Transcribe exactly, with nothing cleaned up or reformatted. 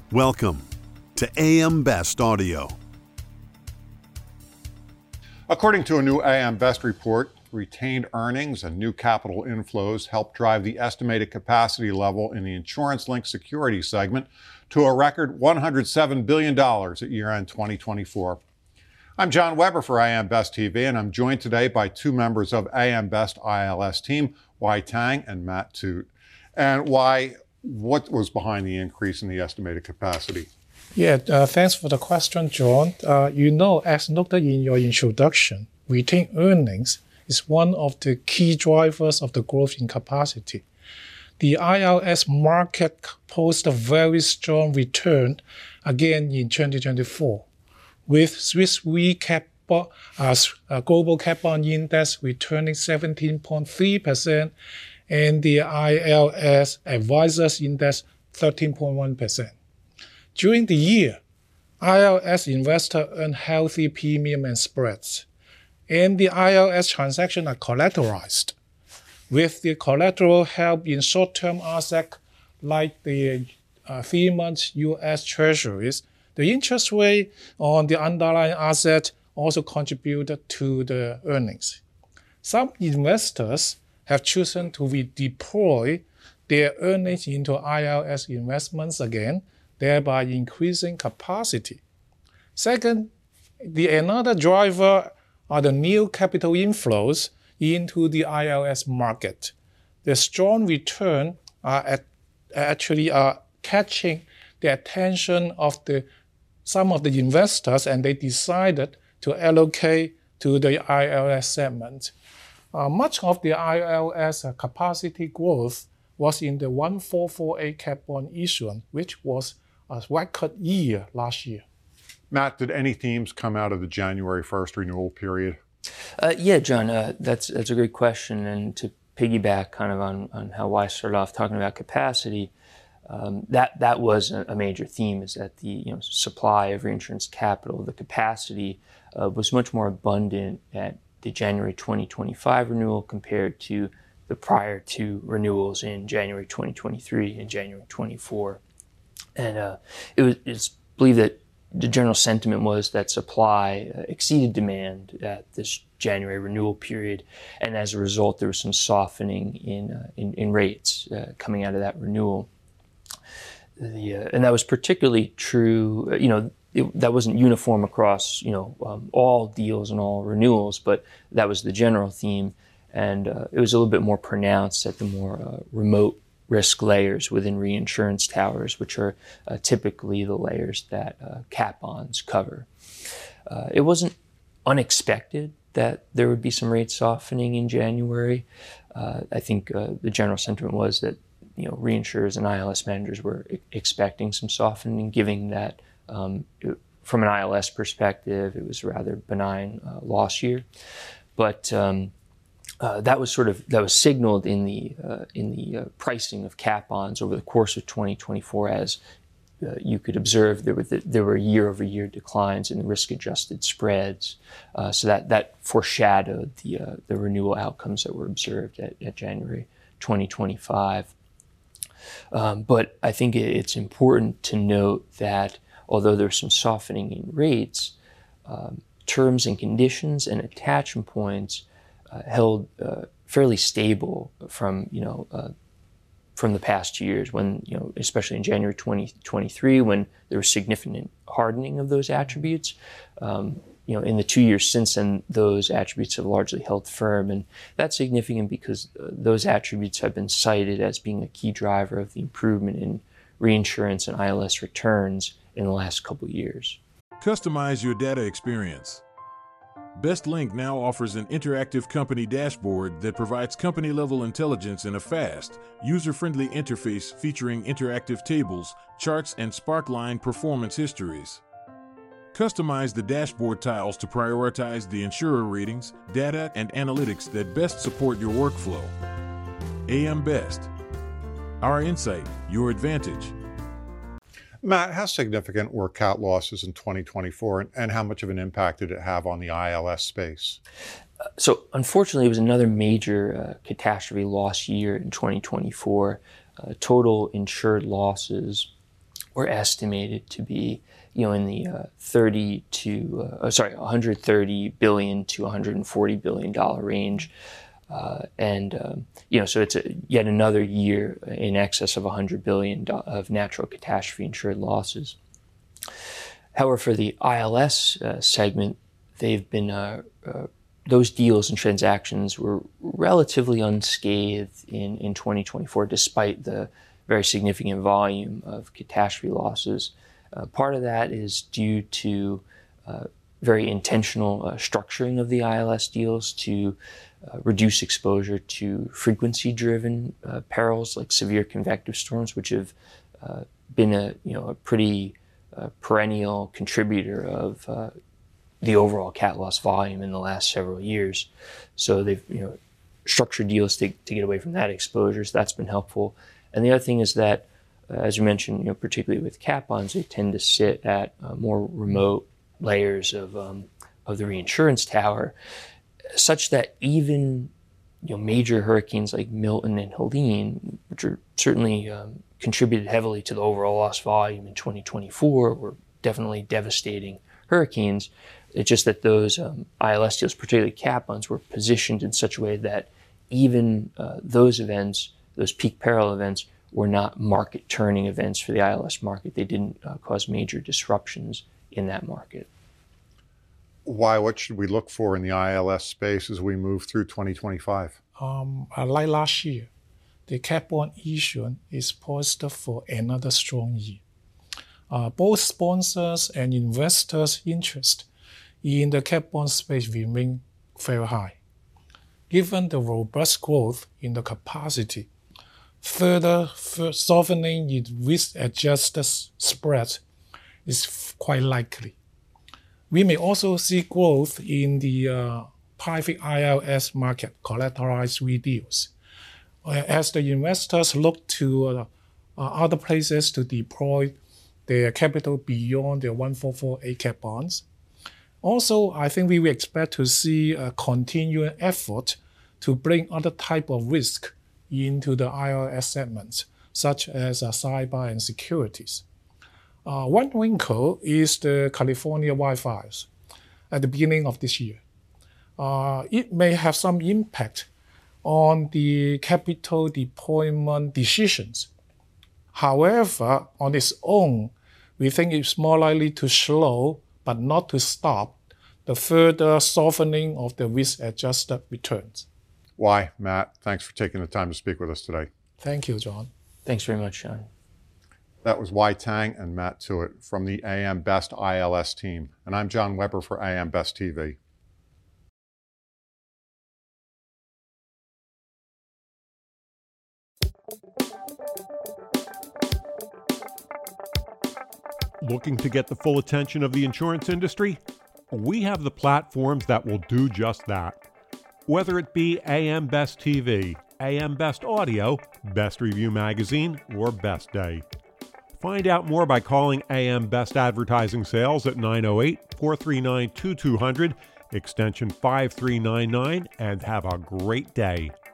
Welcome to A M Best Audio. According to a new A M Best report, retained earnings and new capital inflows helped drive the estimated capacity level in the insurance-linked security segment to a record one hundred seven billion dollars at year-end twenty twenty-four. I'm John Weber for A M Best T V, and I'm joined today by two members of A M Best I L S team, Wai Tang and Matt Toot. And Wai, what was behind the increase in the estimated capacity? Yeah, uh, thanks for the question, John. Uh, you know, as noted in your introduction, retained earnings is one of the key drivers of the growth in capacity. The I L S market posted a very strong return again in twenty twenty-four, with Swiss Re Cap, uh, uh, Global Cap Bond Index returning seventeen point three percent and the I L S Advisors Index thirteen point one percent. During the year, I L S investors earned healthy premium and spreads, and the I L S transactions are collateralized, with the collateral held in short-term assets like the uh, three-month U S Treasuries. The interest rate on the underlying asset also contributed to the earnings. Some investors have chosen to redeploy their earnings into I L S investments again, thereby increasing capacity. Second, the another driver are the new capital inflows into the I L S market. The strong return are at, actually are catching the attention of the some of the investors, and they decided to allocate to the I L S segment. Uh, much of the I L S uh, capacity growth was in the one four four eight cap bond issuance, which was a record year last year. Matt, did any themes come out of the January first renewal period? Uh, yeah, John, uh, that's that's a great question. And to piggyback kind of on, on how I started off talking about capacity, um, that that was a, a major theme, is that the you know supply of reinsurance capital, the capacity, uh, was much more abundant at the January twenty twenty-five renewal compared to the prior two renewals in January twenty twenty-three and January twenty-four. And uh, it was it's believed that the general sentiment was that supply uh, exceeded demand at this January renewal period, and as a result, there was some softening in uh, in, in rates uh, coming out of that renewal. The uh, and that was particularly true. Uh, you know, it, that wasn't uniform across you know um, all deals and all renewals, but that was the general theme, and uh, it was a little bit more pronounced at the more uh, remote risk layers within reinsurance towers, which are uh, typically the layers that uh, cat bonds cover. Uh, it wasn't unexpected that there would be some rate softening in January. Uh, I think uh, the general sentiment was that you know reinsurers and I L S managers were e- expecting some softening, given that um, it, from an I L S perspective, it was a rather benign uh, loss year. But um, Uh, that was sort of that was signaled in the uh, in the uh, pricing of cat bonds over the course of twenty twenty-four, as uh, you could observe there were the, there were year-over-year declines in the risk-adjusted spreads. Uh, so that that foreshadowed the uh, the renewal outcomes that were observed at, at January twenty twenty-five. Um, but I think it's important to note that although there's some softening in rates, um, terms and conditions and attachment points Uh, held uh, fairly stable from you know uh, from the past years, when you know especially in January twenty twenty-three, when there was significant hardening of those attributes. Um, you know in the two years since then, those attributes have largely held firm, and that's significant because uh, those attributes have been cited as being a key driver of the improvement in reinsurance and I L S returns in the last couple of years. Customize your data experience. BestLink now offers an interactive company dashboard that provides company-level intelligence in a fast, user-friendly interface featuring interactive tables, charts, and Sparkline performance histories. Customize the dashboard tiles to prioritize the insurer ratings, data, and analytics that best support your workflow. A M Best. Our insight, your advantage. Matt, how significant were cat losses in twenty twenty-four, and, and how much of an impact did it have on the I L S space? Uh, so unfortunately, it was another major uh, catastrophe loss year in twenty twenty-four. Uh, total insured losses were estimated to be, you know, in the uh, thirty to uh, oh, sorry, one hundred thirty billion to one hundred forty billion dollar range, uh, and um, you know, so it's a, yet another year in excess of one hundred billion of natural catastrophe insured losses. However, for the I L S uh, segment, they've been uh, uh, those deals and transactions were relatively unscathed in in twenty twenty-four, despite the very significant volume of catastrophe losses. Uh, part of that is due to uh, very intentional uh, structuring of the I L S deals to uh, reduce exposure to frequency-driven uh, perils like severe convective storms, which have uh, been a you know a pretty uh, perennial contributor of uh, the overall cat loss volume in the last several years. So they've you know structured deals to to get away from that exposure. So that's been helpful. And the other thing is that, uh, as you mentioned, you know, particularly with cat bonds, they tend to sit at uh, more remote layers of um, of the reinsurance tower, such that even you know major hurricanes like Milton and Helene, which are certainly um, contributed heavily to the overall loss volume in twenty twenty-four, were definitely devastating hurricanes. It's just that those um, I L S deals, particularly cat bonds, were positioned in such a way that even uh, those events, those peak peril events, were not market-turning events for the I L S market. They didn't uh, cause major disruptions in that market. Why? What should we look for in the I L S space as we move through twenty twenty-five? Um, like last year, the cat bond issue is poised for another strong year. Uh, both sponsors and investors' interest in the cat bond space remain very high. Given the robust growth in the capacity, further softening in risk-adjusted spreads is quite likely. We may also see growth in the uh, private I L S market, collateralized re deals, as the investors look to uh, uh, other places to deploy their capital beyond their one four four A cat bonds. Also, I think we will expect to see a continuing effort to bring other type of risk into the I L S segments, such as uh, cyber and securities. Uh, one wrinkle is the California wildfires at the beginning of this year. Uh, it may have some impact on the capital deployment decisions. However, on its own, we think it's more likely to slow, but not to stop, the further softening of the risk-adjusted returns. Why, Matt, thanks for taking the time to speak with us today. Thank you, John. Thanks very much, John. That was Wai Tang and Matt Tuitt from the A M Best I L S team. And I'm John Weber for A M Best T V. Looking to get the full attention of the insurance industry? We have the platforms that will do just that. Whether it be A M Best T V, A M Best Audio, Best Review Magazine, or Best Day. Find out more by calling A M Best Advertising Sales at nine oh eight, four three nine, two two zero zero, extension five three nine nine, and have a great day.